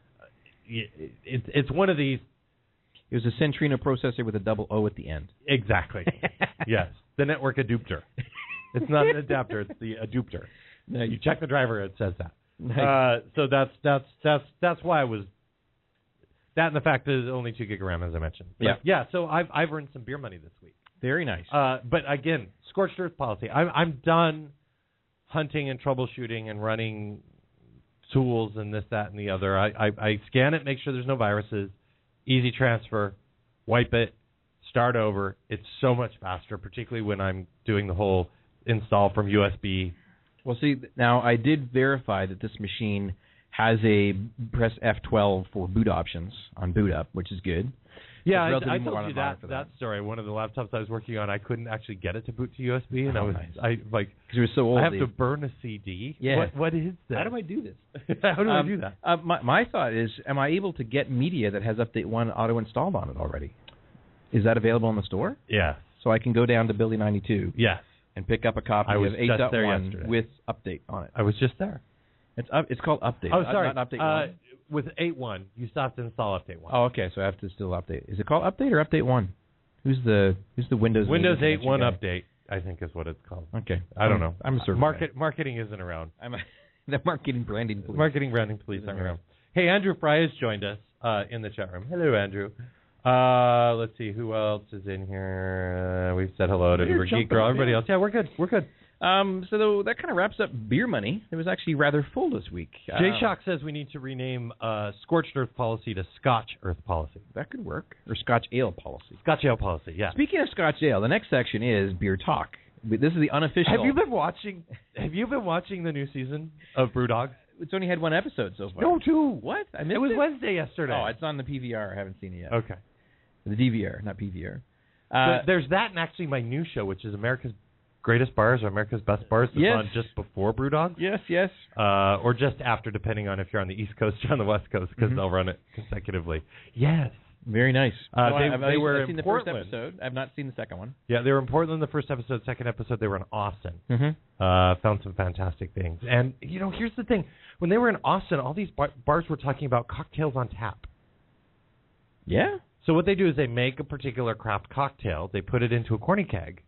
[SPEAKER 2] It's one of these.
[SPEAKER 3] It was a Centrino processor with a double O at the end.
[SPEAKER 2] Exactly. Yes, the network adapter. It's not an adapter; it's the adapter.
[SPEAKER 3] No,
[SPEAKER 2] you check the driver; it says that.
[SPEAKER 3] Nice.
[SPEAKER 2] So that's why I was. That and the fact that it's only 2 gig of RAM, as I mentioned. But yeah. So I've earned some beer money this week.
[SPEAKER 3] Very nice.
[SPEAKER 2] But again, scorched earth policy. I'm done hunting and troubleshooting and running tools and this, that, and the other. I scan it, make sure there's no viruses. Easy transfer, wipe it, start over. It's so much faster, particularly when I'm doing the whole install from USB.
[SPEAKER 3] Well, see, now I did verify that this machine has a press F12 for boot options on boot up, which is good.
[SPEAKER 2] Yeah, I told you that story. One of the laptops I was working on, I couldn't actually get it to boot to USB, and
[SPEAKER 3] because it was so old.
[SPEAKER 2] I have to burn a CD.
[SPEAKER 3] Yeah.
[SPEAKER 2] What is that?
[SPEAKER 3] How do I do this?
[SPEAKER 2] How do I do that?
[SPEAKER 3] My thought is, am I able to get media that has Update 1 auto installed on it already? Is that available in the store?
[SPEAKER 2] Yes.
[SPEAKER 3] So I can go down to Billy 92.
[SPEAKER 2] Yes.
[SPEAKER 3] And pick up a copy of 8.1 with Update on it.
[SPEAKER 2] I was just there.
[SPEAKER 3] It's called Update.
[SPEAKER 2] Oh, sorry.
[SPEAKER 3] Not Update 1.
[SPEAKER 2] With 8.1, you still have to install Update 1.
[SPEAKER 3] Oh, okay. So I have to still update. Is it called Update or Update 1? Who's the Windows?
[SPEAKER 2] Windows 8.1 Update, I think is what it's called.
[SPEAKER 3] Okay.
[SPEAKER 2] I don't know.
[SPEAKER 3] I'm a server.
[SPEAKER 2] Marketing isn't around.
[SPEAKER 3] The marketing branding police.
[SPEAKER 2] Marketing branding police aren't around. Hey, Andrew Fry has joined us in the chat room. Hello, Andrew. Let's see who else is in here. We've said hello to Uber Geek Girl. Everybody else. Yeah, we're good.
[SPEAKER 3] So that kind of wraps up beer money. It was actually rather full this week.
[SPEAKER 2] Jay Shock says we need to rename Scorched Earth Policy to Scotch Earth Policy.
[SPEAKER 3] That could work. Or Scotch Ale Policy.
[SPEAKER 2] Scotch Ale Policy, yeah.
[SPEAKER 3] Speaking of Scotch Ale, the next section is Beer Talk. This is the unofficial.
[SPEAKER 2] Have you been watching the new season of Brewdog?
[SPEAKER 3] It's only had 1 episode so far.
[SPEAKER 2] No, 2.
[SPEAKER 3] What? I missed
[SPEAKER 2] it was Wednesday yesterday.
[SPEAKER 3] Oh, it's on the PVR. I haven't seen it yet.
[SPEAKER 2] Okay.
[SPEAKER 3] The DVR, not PVR.
[SPEAKER 2] There's that, and actually my new show, which is America's Greatest Bars or America's Best Bars. That's on just before Brewdog.
[SPEAKER 3] Yes.
[SPEAKER 2] Or just after, depending on if you're on the East Coast or on the West Coast, because they'll run it consecutively. Yes.
[SPEAKER 3] Very nice.
[SPEAKER 2] They were
[SPEAKER 3] in
[SPEAKER 2] in
[SPEAKER 3] the
[SPEAKER 2] Portland.
[SPEAKER 3] first episode. I've not seen the second one.
[SPEAKER 2] Yeah, they were in Portland the first episode. Second episode, they were in Austin. Found some fantastic things. And, here's the thing. When they were in Austin, all these bars were talking about cocktails on tap.
[SPEAKER 3] Yeah?
[SPEAKER 2] So what they do is they make a particular craft cocktail. They put it into a corny keg.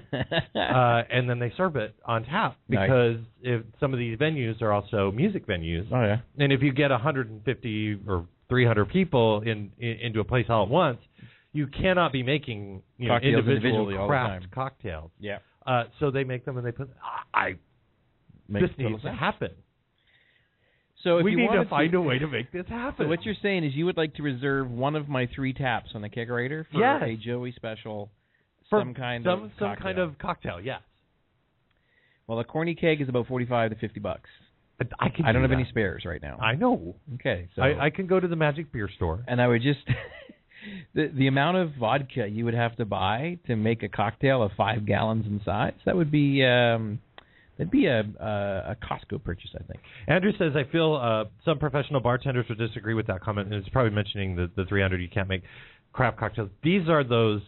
[SPEAKER 2] And then they serve it on tap because if some of these venues are also music venues.
[SPEAKER 3] Oh, yeah.
[SPEAKER 2] And if you get 150 or 300 people into a place all at once, you cannot be making individual craft cocktails.
[SPEAKER 3] Yeah.
[SPEAKER 2] So they make them and they put. This needs to happen.
[SPEAKER 3] So
[SPEAKER 2] we need to find a way to make this happen.
[SPEAKER 3] So what you're saying is you would like to reserve one of my 3 taps on the kegerator for a Joey special, some kind of cocktail.
[SPEAKER 2] Yes.
[SPEAKER 3] Well, a corny keg is about $45 to $50. I don't have any spares right now.
[SPEAKER 2] I know.
[SPEAKER 3] Okay, so
[SPEAKER 2] I can go to the Magic Beer Store,
[SPEAKER 3] and I would just the amount of vodka you would have to buy to make a cocktail of 5 gallons in size. That would be. That'd be a Costco purchase, I think.
[SPEAKER 2] Andrew says, I feel some professional bartenders would disagree with that comment, and it's probably mentioning the 300 you can't make craft cocktails. These are those,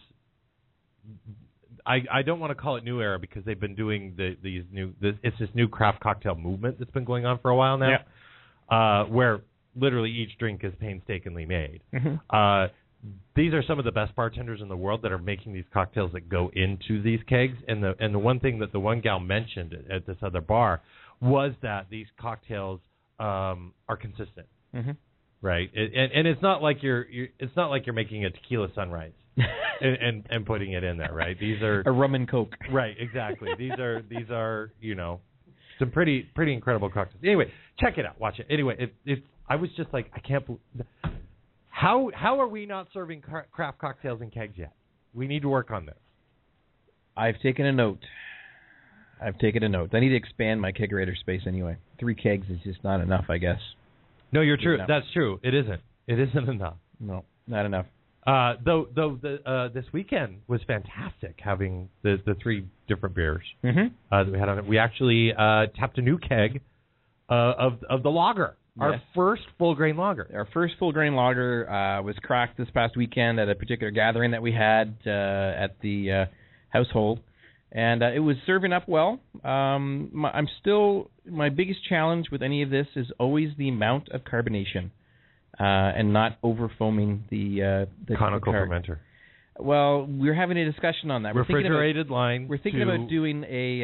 [SPEAKER 2] I don't want to call it new era because they've been doing it's this new craft cocktail movement that's been going on for a while now, where literally each drink is painstakingly made. These are some of the best bartenders in the world that are making these cocktails that go into these kegs. And the one thing that the one gal mentioned at this other bar was that these cocktails are consistent, right? And it's not like you're making a tequila sunrise and putting it in there, right? These are
[SPEAKER 3] a rum and coke,
[SPEAKER 2] right? Exactly. These are some pretty incredible cocktails. Anyway, check it out, watch it. Anyway, I was just like, I can't believe. How are we not serving craft cocktails in kegs yet? We need to work on this.
[SPEAKER 3] I've taken a note. I need to expand my kegerator space anyway. 3 kegs is just not enough, I guess.
[SPEAKER 2] No, you're true. That's true. It isn't. It isn't enough.
[SPEAKER 3] No, not enough.
[SPEAKER 2] Though this weekend was fantastic having the 3 different beers that we had on it. We actually tapped a new keg of the lager. Our first full-grain lager.
[SPEAKER 3] Our first full-grain lager was cracked this past weekend at a particular gathering that we had at the household, and it was serving up well. My biggest challenge with any of this is always the amount of carbonation, and not over foaming the
[SPEAKER 2] Conical
[SPEAKER 3] card.
[SPEAKER 2] fermenter.
[SPEAKER 3] Well, we're having a discussion on that.
[SPEAKER 2] Refrigerated line.
[SPEAKER 3] We're thinking about doing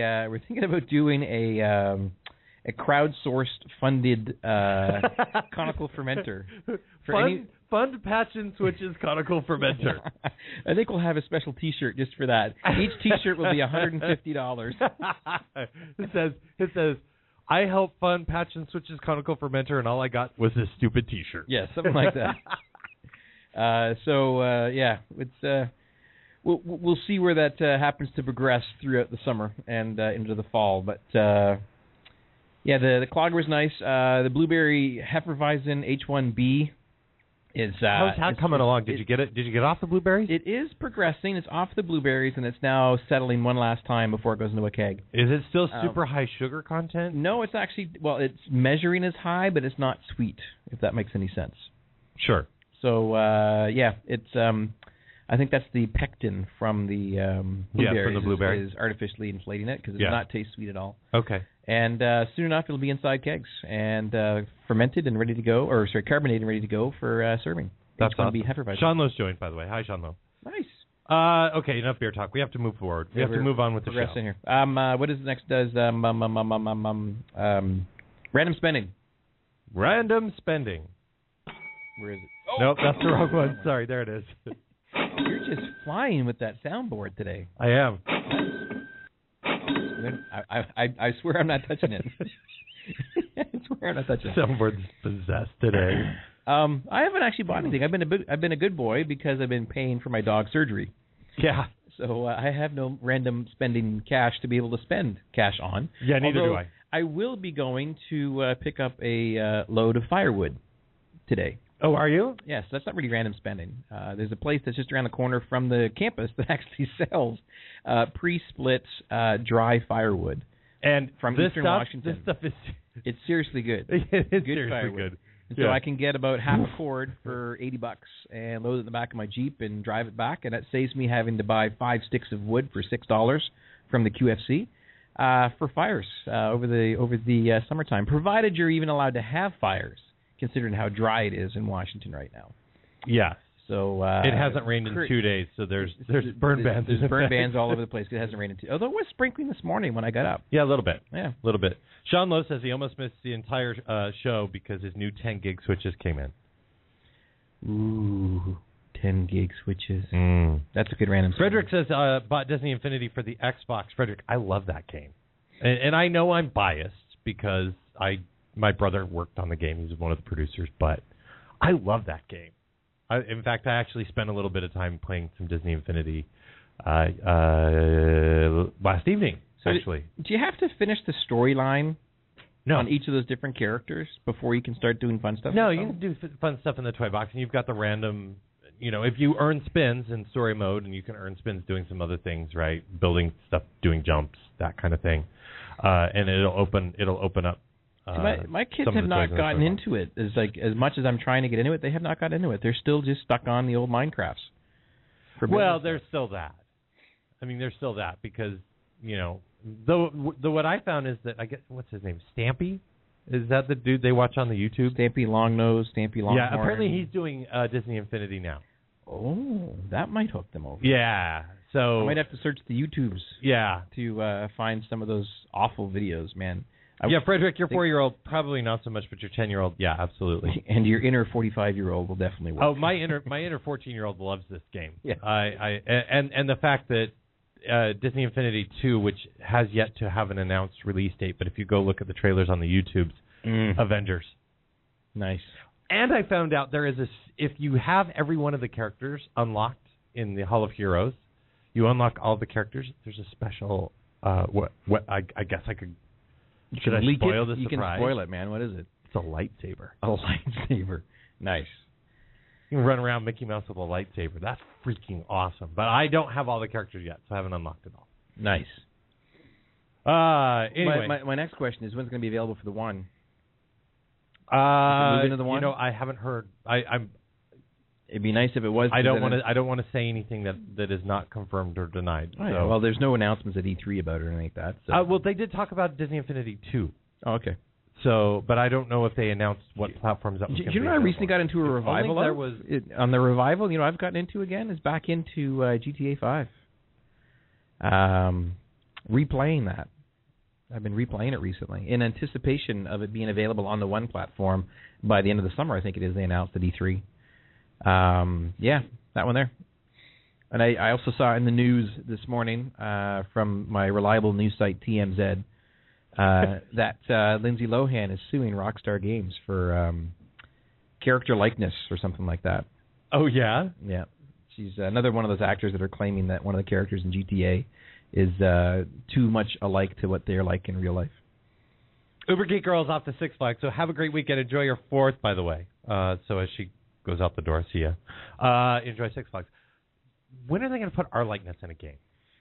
[SPEAKER 3] a crowdsourced funded conical fermenter.
[SPEAKER 2] Fund Patch and Switches Conical Fermenter.
[SPEAKER 3] I think we'll have a special T-shirt just for that. Each T-shirt will be $150.
[SPEAKER 2] It says, I help fund Patch and Switches Conical Fermenter, and all I got was this stupid T-shirt.
[SPEAKER 3] Yeah, something like that. It's we'll see where that happens to progress throughout the summer and into the fall. But the clogger was nice. The blueberry Hefeweizen H1B is
[SPEAKER 2] how's that coming along? Did you get it? Did you get off the blueberries?
[SPEAKER 3] It is progressing. It's off the blueberries, and it's now settling one last time before it goes into a keg.
[SPEAKER 2] Is it still super high sugar content?
[SPEAKER 3] No, it's actually it's measuring as high, but it's not sweet. If that makes any sense.
[SPEAKER 2] Sure.
[SPEAKER 3] So it's I think that's the pectin from the blueberries.
[SPEAKER 2] From the blueberry
[SPEAKER 3] is artificially inflating it because it does not taste sweet at all.
[SPEAKER 2] Okay.
[SPEAKER 3] And soon enough, it'll be inside kegs and fermented and ready to go, carbonated and ready to go for serving.
[SPEAKER 2] That's awesome.
[SPEAKER 3] Hefeweizen.
[SPEAKER 2] Sean Lowe's joined, by the way. Hi, Sean Lowe.
[SPEAKER 3] Nice.
[SPEAKER 2] Okay, enough beer talk. We have to move forward. We have to move on with the show.
[SPEAKER 3] Here. What is next? Does random spending?
[SPEAKER 2] Random spending.
[SPEAKER 3] Where is it?
[SPEAKER 2] Nope, that's the wrong one. Sorry, there it is.
[SPEAKER 3] You're just flying with that soundboard today.
[SPEAKER 2] I am.
[SPEAKER 3] I swear I'm not touching it. I swear I'm not touching it.
[SPEAKER 2] Soundboard's possessed today.
[SPEAKER 3] I haven't actually bought anything. I've been a good boy because I've been paying for my dog's surgery.
[SPEAKER 2] Yeah.
[SPEAKER 3] So I have no random spending cash to be able to spend cash on.
[SPEAKER 2] Yeah, neither do I.
[SPEAKER 3] I will be going to pick up a load of firewood today.
[SPEAKER 2] Oh, are you?
[SPEAKER 3] Yes, that's not really random spending. There's a place that's just around the corner from the campus that actually sells pre-split dry firewood.
[SPEAKER 2] And
[SPEAKER 3] from Eastern Washington.
[SPEAKER 2] This stuff is...
[SPEAKER 3] It's seriously good.
[SPEAKER 2] It's
[SPEAKER 3] good
[SPEAKER 2] seriously
[SPEAKER 3] firewood.
[SPEAKER 2] good.
[SPEAKER 3] And so I can get about half a cord for $80 and load it in the back of my Jeep and drive it back, and that saves me having to buy 5 sticks of wood for $6 from the QFC for fires over the summertime, provided you're even allowed to have fires, considering how dry it is in Washington right now.
[SPEAKER 2] Yeah.
[SPEAKER 3] So
[SPEAKER 2] it hasn't rained in 2 days, so there's burn bans.
[SPEAKER 3] There's burn bans all over the place. It hasn't rained in 2. Although it was sprinkling this morning when I got up.
[SPEAKER 2] Yeah, a little bit.
[SPEAKER 3] Yeah,
[SPEAKER 2] a little bit. Sean Lowe says he almost missed the entire show because his new 10 gig switches came in.
[SPEAKER 3] Ooh, 10 gig switches. That's a good random.
[SPEAKER 2] Frederick says bought Disney Infinity for the Xbox. Frederick, I love that game, and I know I'm biased because my brother worked on the game. He's one of the producers, but I love that game. In fact, I actually spent a little bit of time playing some Disney Infinity last evening, actually.
[SPEAKER 3] Do you have to finish the storyline
[SPEAKER 2] No.
[SPEAKER 3] on each of those different characters before you can start doing fun stuff?
[SPEAKER 2] No, you can do fun stuff in the toy box, and you've got the random, if you earn spins in story mode, and you can earn spins doing some other things, right? Building stuff, doing jumps, that kind of thing. And it'll open up.
[SPEAKER 3] My kids have not gotten into it. As much as I'm trying to get into it, they have not gotten into it. They're still just stuck on the old Minecrafts.
[SPEAKER 2] Well, there's still that. I mean, there's still that because though what I found is that I guess what's his name, Stampy, is that the dude they watch on the YouTube?
[SPEAKER 3] Stampy Longnose, Stampy Longhorn.
[SPEAKER 2] Yeah, apparently he's doing Disney Infinity now.
[SPEAKER 3] Oh, that might hook them over.
[SPEAKER 2] Yeah, so
[SPEAKER 3] I might have to search the YouTubes.
[SPEAKER 2] Yeah,
[SPEAKER 3] to find some of those awful videos, man.
[SPEAKER 2] Frederick, your 4-year-old probably not so much, but your 10-year-old, yeah, absolutely.
[SPEAKER 3] And your inner 45-year-old will definitely work.
[SPEAKER 2] Oh, my inner 14-year-old loves this game.
[SPEAKER 3] Yeah.
[SPEAKER 2] And the fact that Disney Infinity 2, which has yet to have an announced release date, but if you go look at the trailers on the YouTubes, Avengers.
[SPEAKER 3] Nice.
[SPEAKER 2] And I found out there is if you have every one of the characters unlocked in the Hall of Heroes, you unlock all the characters. There's a special. I guess I could. Should I spoil the surprise?
[SPEAKER 3] You can spoil it, man. What is it?
[SPEAKER 2] It's a lightsaber.
[SPEAKER 3] A lightsaber. Nice.
[SPEAKER 2] You can run around Mickey Mouse with a lightsaber. That's freaking awesome. But I don't have all the characters yet, so I haven't unlocked it all.
[SPEAKER 3] Nice.
[SPEAKER 2] Anyway,
[SPEAKER 3] my next question is when's it going to be available for the One?
[SPEAKER 2] Move
[SPEAKER 3] into the One?
[SPEAKER 2] I haven't heard.
[SPEAKER 3] It'd be nice if it was.
[SPEAKER 2] I don't want to say anything that is not confirmed or denied.
[SPEAKER 3] Oh, yeah. Well, there's no announcements at E3 about it or anything like that. So.
[SPEAKER 2] Well, they did talk about Disney Infinity 2.
[SPEAKER 3] Oh, okay.
[SPEAKER 2] So, but I don't know if they announced what platforms that was going to be.
[SPEAKER 3] Do you know I recently got into a revival? On the revival, I've gotten into again is back into GTA 5. Replaying that. I've been replaying it recently in anticipation of it being available on the One platform by the end of the summer. I think it is. They announced at E3. Yeah, that one there. And I also saw in the news this morning from my reliable news site TMZ that Lindsay Lohan is suing Rockstar Games for character likeness or something like that.
[SPEAKER 2] Oh, yeah?
[SPEAKER 3] Yeah. She's another one of those actors that are claiming that one of the characters in GTA is too much alike to what they're like in real life.
[SPEAKER 2] Uber Geek Girl is off to Six Flags, so have a great weekend. Enjoy your 4th, by the way. So as she goes out the door, see ya. Enjoy Six Flags. When are they going to put our likeness in a game?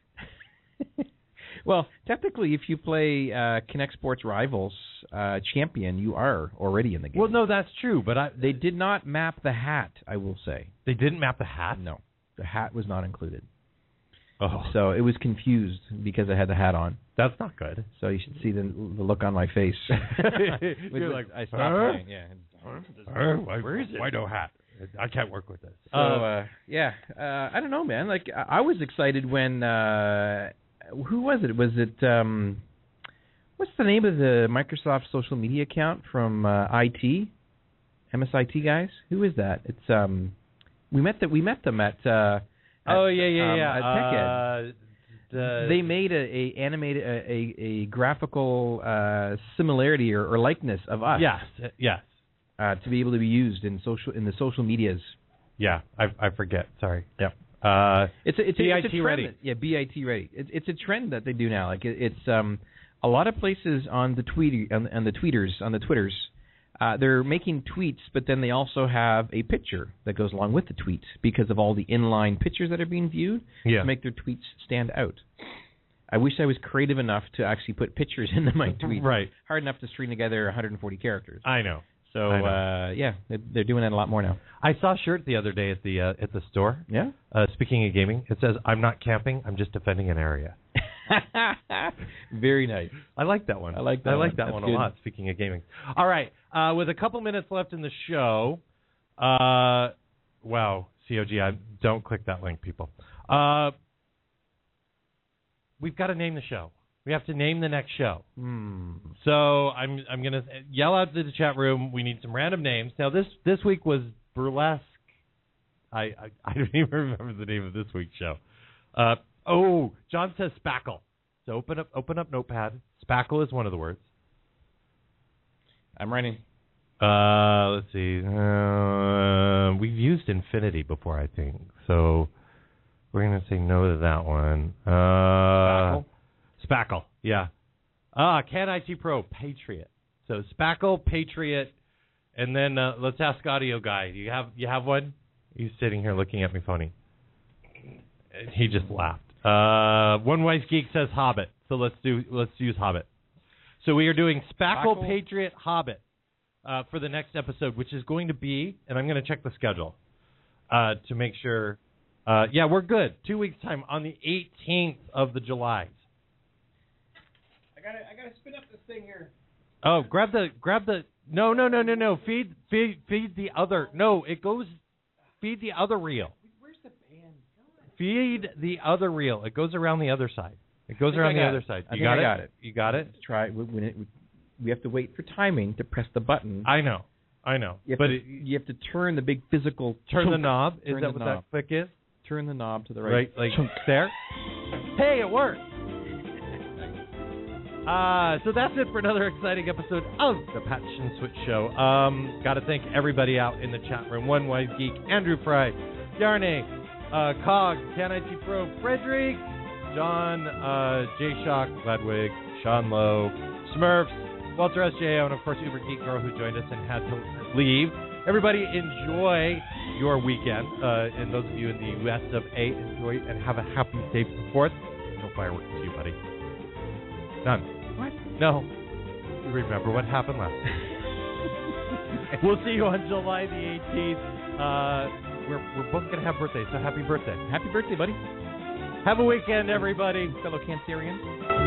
[SPEAKER 3] Well, technically, if you play Kinect Sports Rivals Champion, you are already in the game.
[SPEAKER 2] Well, no, that's true, but
[SPEAKER 3] they did not map the hat, I will say.
[SPEAKER 2] They didn't map the hat?
[SPEAKER 3] No. The hat was not included.
[SPEAKER 2] Oh.
[SPEAKER 3] So it was confused because I had the hat on.
[SPEAKER 2] That's not good.
[SPEAKER 3] So you should see the look on my face.
[SPEAKER 2] You're like,
[SPEAKER 3] I stopped playing. Yeah.
[SPEAKER 2] Where is it? Why no hat? I can't work with this.
[SPEAKER 3] So, I don't know, man. Like, I was excited when... who was it? Was it... what's the name of the Microsoft social media account from IT? MSIT guys? Who is that? It's... We met them at... At TechEd. They made a graphical similarity or likeness of us.
[SPEAKER 2] Yes.
[SPEAKER 3] To be able to be used in the social medias.
[SPEAKER 2] Yeah, I forget. Sorry.
[SPEAKER 3] Yeah. It's a
[SPEAKER 2] BIT ready.
[SPEAKER 3] BIT ready. It's a trend that they do now. Like it's a lot of places on the Twitters. They're making tweets, but then they also have a picture that goes along with the tweet because of all the inline pictures that are being viewed to make their tweets stand out. I wish I was creative enough to actually put pictures into my tweets.
[SPEAKER 2] Right.
[SPEAKER 3] Hard enough to string together 140 characters.
[SPEAKER 2] I know.
[SPEAKER 3] So they're doing that a lot more now.
[SPEAKER 2] I saw a shirt the other day at the store.
[SPEAKER 3] Yeah.
[SPEAKER 2] Speaking of gaming, it says, "I'm not camping. I'm just defending an area."
[SPEAKER 3] Very nice.
[SPEAKER 2] I like that one.
[SPEAKER 3] I like that
[SPEAKER 2] one a lot. Speaking of gaming. All right. With a couple minutes left in the show. Wow. COG. Don't click that link, people. We've got to name the show. We have to name the next show. So I'm going to yell out to the chat room. We need some random names. Now this week was Burlesque. I don't even remember the name of this week's show. John says Spackle. So open up Notepad. Spackle is one of the words.
[SPEAKER 3] I'm writing.
[SPEAKER 2] Let's see. We've used Infinity before, I think. So we're going to say no to that one. Spackle, yeah. Can IT Pro, Patriot. So Spackle, Patriot, and then let's ask Audio Guy. You have one? He's sitting here looking at me funny. He just laughed. One Wise Geek says Hobbit. So let's use Hobbit. So we are doing Spackle, Patriot, Hobbit for the next episode, which is going to be, and I'm going to check the schedule to make sure. We're good. 2 weeks time on the 18th of the July.
[SPEAKER 3] I gotta spin up this thing here.
[SPEAKER 2] Oh, grab the. No. Feed the other. No, it goes. Feed the other reel.
[SPEAKER 3] Where's the band?
[SPEAKER 2] Feed the other reel. It goes around the other side. It goes around the other side. You got it. You got it.
[SPEAKER 3] Let's try. We have to wait for timing to press the button.
[SPEAKER 2] I know.
[SPEAKER 3] You have to turn the big physical.
[SPEAKER 2] Turn the knob. Is that what that click is?
[SPEAKER 3] Turn the knob to the right.
[SPEAKER 2] Right, like there. Hey, it worked. So that's it for another exciting episode of the Patch and Switch Show. Got to thank everybody out in the chat room. One Wise Geek, Andrew Fry, Yarne, Cog, Can IT Pro, Frederick, John, J-Shock, Gladwig, Sean Lowe, Smurfs, Walter SJO, and of course Uber Geek Girl who joined us and had to leave. Everybody enjoy your weekend. And those of you in the US of A, enjoy and have a happy, safe 4th. No fireworks to you, buddy. None. What? No. You remember what happened last week. We'll see you on July the 18th. we're both gonna have birthdays, so happy birthday.
[SPEAKER 3] Happy birthday, buddy.
[SPEAKER 2] Have a weekend, everybody.
[SPEAKER 3] Fellow Cancerians.